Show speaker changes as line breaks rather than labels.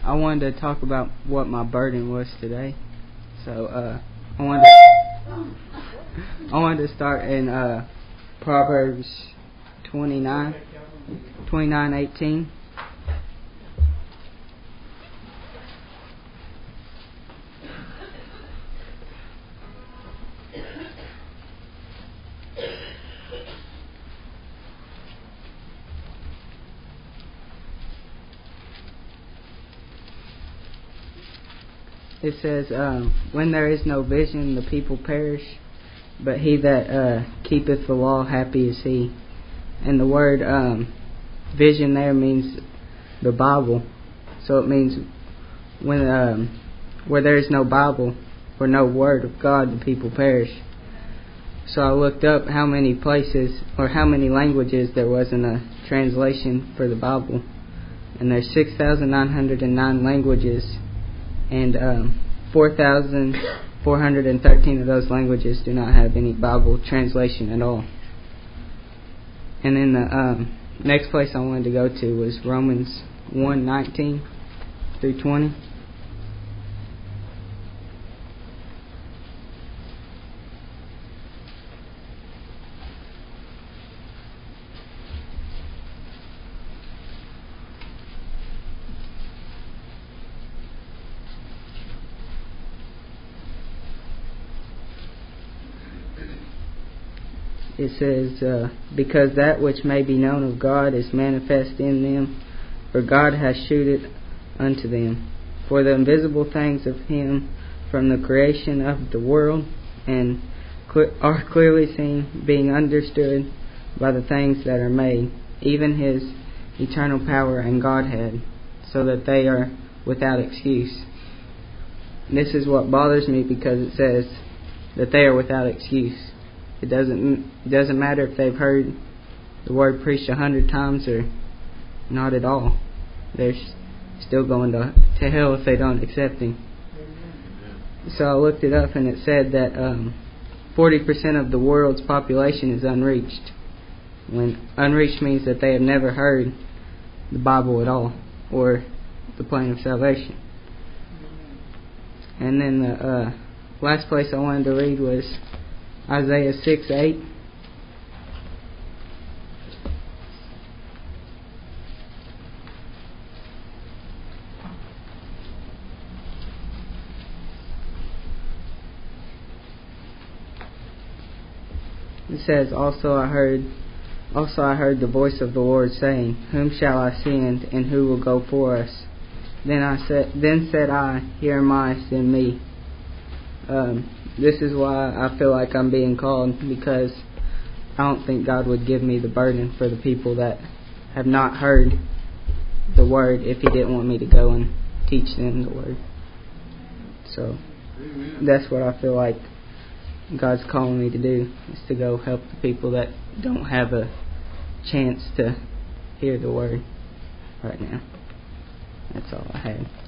I wanted to talk about what my burden was today. So I wanted to start in Proverbs 29:18. It says, when there is no vision, the people perish, but he that keepeth the law, happy is he. And the word vision there means the Bible. So it means when where there is no Bible or no Word of God, the people perish. So I looked up how many places or how many languages there was in a translation for the Bible. And there's 6,909 languages. And 4,413 of those languages do not have any Bible translation at all. And then the next place I wanted to go to was Romans 1:19 through 20. It says, because that which may be known of God is manifest in them, for God hath shewed it unto them. For the invisible things of Him from the creation of the world and are clearly seen, being understood by the things that are made, even His eternal power and Godhead, so that they are without excuse. This is what bothers me, because it says that they are without excuse. It doesn't matter if they've heard the word preached 100 times or not at all. They're still going to hell if they don't accept Him. So I looked it up, and it said that 40% of the world's population is unreached. When unreached means that they have never heard the Bible at all, or the plan of salvation. And then the last place I wanted to read was Isaiah 6:8. It says, Also I heard the voice of the Lord saying, Whom shall I send, and who will go for us? Then said I, Here am I, send me. This is why I feel like I'm being called, because I don't think God would give me the burden for the people that have not heard the Word if He didn't want me to go and teach them the Word. So that's what I feel like God's calling me to do, is to go help the people that don't have a chance to hear the Word right now. That's all I had.